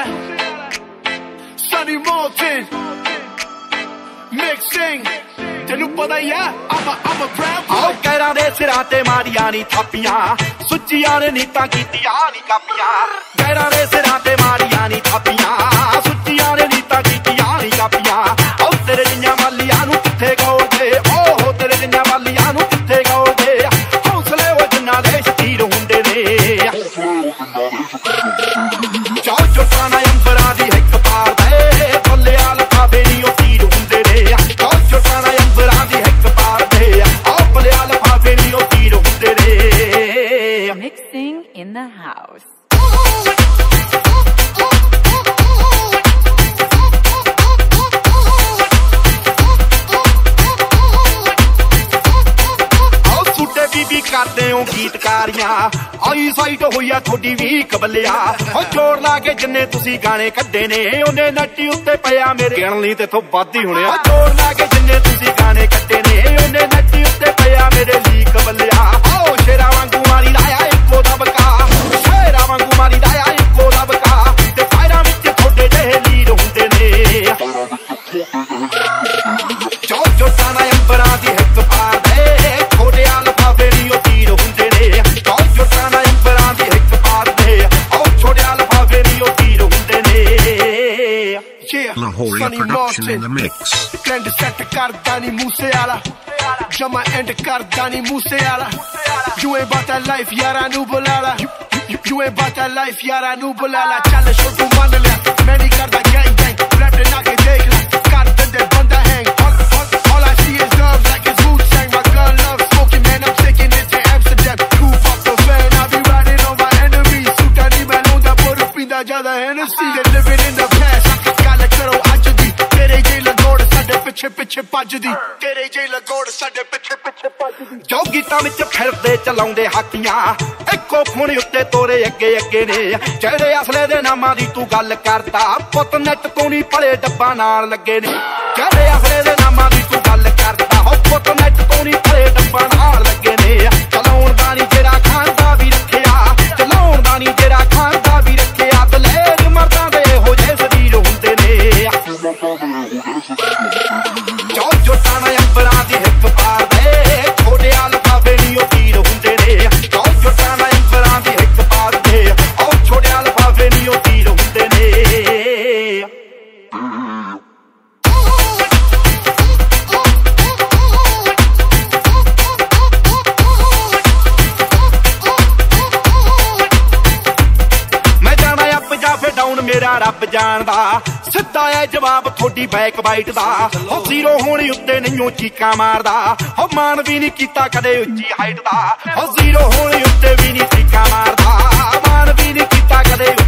Sunny Moulton mixing ਤੈਨੂੰ ਪਤਾ ਹੀ ਆ I'm a proud boy ਕਹਿਰਾਂ ਦੇ ਸਿਰਾਂ ਤੇ ਮਾਰੀਆਂ ਨੀ ਥਾਪੀਆਂ ਸੁੱਚੀਆਂ ਨੇ ਨੀਤਾਂ ਕੀਤੀਆਂ ਨੀ ਕਾਪੀਆਂ ਕਹਿਰਾਂ ਦੇ ਸਿਰਾਂ ਤੇ ਮਾਰੀਆਂ ਨੀ ਥਾਪੀਆਂ ਸੁੱਚੀਆਂ ਨੇ ਨੀਤਾਂ ਕੀਤੀਆਂ ਨੀ ਕਾਪੀਆਂ ਉਹ ਤੇਰੇ ਜਿਹੀਆਂ ਵਾਲੀਆਂ ਨੂੰ ਕਿੱਥੇ ਗੋਲਦੇ ਓਹ ਤੇਰੇ ਜਿਹੀਆਂ ਵਾਲੀਆਂ ਨੂੰ ਕਿੱਥੇ ਗੋਲਦੇ ਹੌਸਲੇ ਉਹ ਜਿੰਨਾਂ ਦੇ ਸ਼ਤੀਰ ਹੁੰਦੇ ਨੇ ਚਾਹ ਚੋਟਾਂ ਅੰਬਰਾਂ ਦੀ ਹਿੱਕ ਪਾਰਦੇ ਬੱਲਿਆ ਲਫਾਫੇ ਨੀ ਉਹ ਤੀਰ ਹੁੰਦੇ ਨੇ ਚਾਹ ਚੋਟਾਂ ਅੰਬਰਾਂ ਦੀ ਹਿੱਕ ਪਾਰਦੇ ਆਹ ਬੱਲਿਆ ਲਫਾਫੇ ਨੀ ਉਹ ਤੀਰ ਹੁੰਦੇ ਨੇ Mixing in the house. ਬੀਬੀ ਕਰਦੇ ਹੋ ਗੀਤਕਾਰੀਆਂ ਆਈ ਸਾਈਟ ਹੋਈਆ ਤੁਹਾਡੀ ਵੀ ਕਬਲਿਆ ਹੋ ਜੋੜ ਲਾ ਕੇ ਜਿੰਨੇ ਤੁਸੀਂ ਗਾਣੇ ਕੱਢੇ ਨੇ ਉਹਨੇ ਨੱਟੀ ਉੱਤੇ ਪਿਆ ਮੇਰੇ ਗਿਣ ਲਈ ਤੇ ਤੋਂ ਵੱਧ ਹੀ ਹੋਣਿਆ ਜੋੜ ਲਾ ਕੇ ਜਿੰਨੇ ਤੁਸੀਂ ਗਾਣੇ ਕੱਢੇ ਨੇ ਉਹਨੇ ਨੱਟੀ ਉੱਤੇ ਪਿਆ ਮੇਰੇ ਲਈ ਕਬਲਿਆ ਆਓ ਸ਼ੇਰਾਂ ਵਾਂਗੂ ਮਾਰੀ ਲਾਇਆ ਇੱਕੋ ਦਬਕਾ ਸ਼ੇਰਾਂ ਵਾਂਗੂ ਮਾਰੀ ਲਾਇਆ ਇੱਕੋ ਦਬਕਾ ਤੇ ਫਾਇਰਾਂ ਵਿੱਚ ਤੁਹਾਡੇ ਜਿਹੇ ਲੀਰ ਹੁੰਦੇ ਨੇ ਜੋ ਜੋ ਤਾਨਾ ਅੰਬਰਾਂ ਦੀ ਹਿੱਕ ਪਾਰਦੇ ਤੁਹਾਡੇ ਲਫਾਫੇ ਨੀ ਉਹ ਤੀਰ ਹੁੰਦੇ ਨੇ ਜੋ ਜੋ ਤਾਨਾ ਅੰਬਰਾਂ ਦੀ ਹਿੱਕ ਪਾਰਦੇ ਉਹ ਤੁਹਾਡੇ ਲਫਾਫੇ ਨੀ ਉਹ ਤੀਰ ਹੁੰਦੇ ਨੇ Lahoria production in the mix Blend set ਕਰਦਾ ਨੀ ਮੂਸੇ ਵਾਲਾ ਜਮਾ ਐਂਡ ਕਰਦਾ ਨੀ ਮੂਸੇ ਵਾਲਾ You ain't about that life ਯਾਰਾਂ ਨੂੰ ਬੁਲਾ ਲਾ You ain't about that life ਯਾਰਾਂ ਨੂੰ ਬੁਲਾ ਲਾ ਚੱਲ ਸ਼ੋ ਤੂੰ ਮੰਨ ਲਿਆ ਮੈਂ ਨਹੀਂ ਕਰਦਾ gang gang ਰੈਪ ਦੇ ਨਾ ਕੇ ਦੇਖ ਲੈ ਕਰ ਦਿੰਦੇ ਬੰਦਾ hang All I see is love like it's Wu-Tang My gun love smoking man I'm taking it to Amsterdam Coop up the fan I be riding on my enemies Suta ਨੀ ਮੈਂ ਲਾਉਂਦਾ ਪਰ ਪੀਂਦਾ ਜ਼ਿਆਦਾ Hennessy They're living in the past ਗੱਲ ਕਰੋ ਅੱਜ ਦੀ ਤੇਰੇ ਜੇ ਲਗੋੜ ਸਾਡੇ ਪਿੱਛੇ ਪਿੱਛੇ ਭੱਜਦੀ ਤੇਰੇ ਜੇ ਲਗੋੜ ਸਾਡੇ ਪਿੱਛੇ ਪਿੱਛੇ ਭੱਜਦੀ ਜੋ ਗੀਤਾਂ ਵਿੱਚ ਫਿਰਦੇ ਚਲਾਉਂਦੇ ਹਾਕੀਆਂ ਇੱਕੋ ਖੂਨ ਉੱਤੇ ਤੋਰੇ ਅੱਗੇ ਅੱਗੇ ਨੇ ਜਿਹੜੇ ਅਸਲੇ ਦੇ ਨਾਮਾਂ ਦੀ ਤੂੰ ਗੱਲ ਕਰਦਾ ਪੁੱਤ ਨੈਟ ਤੋਂ ਨਹੀਂ ਭਲੇ ਡੱਬਾ ਨਾਲ ਲੱਗੇ ਨੇ ਜਿਹੜੇ ਅਸਲੇ ਦੇ ਨਾਮਾਂ ਦੀ ਤੂੰ ਗੱਲ ਕਰਦਾ ਹੋ ਪੁੱਤ ਨੈਟ ਤੋਂ ਨਹੀਂ ਭਲੇ ਡੱਬਾ ਨਾਲ ਲੱਗੇ ਨੇ ਚਲਾਉਣ ਦਾ ਨਹੀਂ ਜਿਹੜਾ ਖਾਂਦਾ ਵੀ ਰੱਖਿਆ ਚਲਾਉਣ ਦਾ ਨਹੀਂ ਜਿਹੜਾ ਖਾਂਦਾ ਵੀ ਰੱਖਿਆ ਦਲੇਰ ਮਰਦਾਂ ਦੇ ਇਹੋ ਜਿਹੇ ਸਰੀਰ ਹੁੰਦੇ ਨੇ ਜੋ ਜੋ ਤਾਣਾ ਅੰਬਰਾਂ ਦੀ ਹਿੱਕ ਪਾਰਦੇ ਤੁਹਾਡੇ ਲਫਾਫੇ ਨੀ ਉਹ ਤੀਰ ਹੁੰਦੇ ਨੇ ਜੋ ਜੋ ਤਾਣਾ ਅੰਬਰਾਂ ਦੀ ਹਿੱਕ ਪਾਰਦੇ ਉਹ ਤੁਹਾਡੇ ਲਫਾਫੇ ਨੀ ਉਹ ਤੀਰ ਹੁੰਦੇ ਨੇ ਮੈਂ ਜਾਣਾ ਅੱਪ ਜਾ ਫੇ ਡਾਊਨ ਮੇਰਾ ਰੱਬ ਜਾਣਦਾ ਸਿੱਧਾ ਐ ਜਵਾਬ ਤੁਹਾਡੀ ਬੈਕ ਬਾਈਟ ਦਾ ਹੋ ਜ਼ੀਰੋ ਹੋਣੀ ਉੱਤੇ ਨਹੀਂਓ ਚੀਕਾਂ ਮਾਰਦਾ ਹੋ ਮਾਨ ਵੀ ਨਹੀਂ ਕੀਤਾ ਕਦੇ ਉੱਚੀ ਹਾਈਟ ਦਾ ਹੋ ਜ਼ੀਰੋ ਹੋਣੀ ਉੱਤੇ ਵੀ ਨਹੀਂ ਚੀਕਾਂ ਮਾਰਦਾ ਮਾਨ ਵੀ ਨਹੀਂ ਕੀਤਾ ਕਦੇ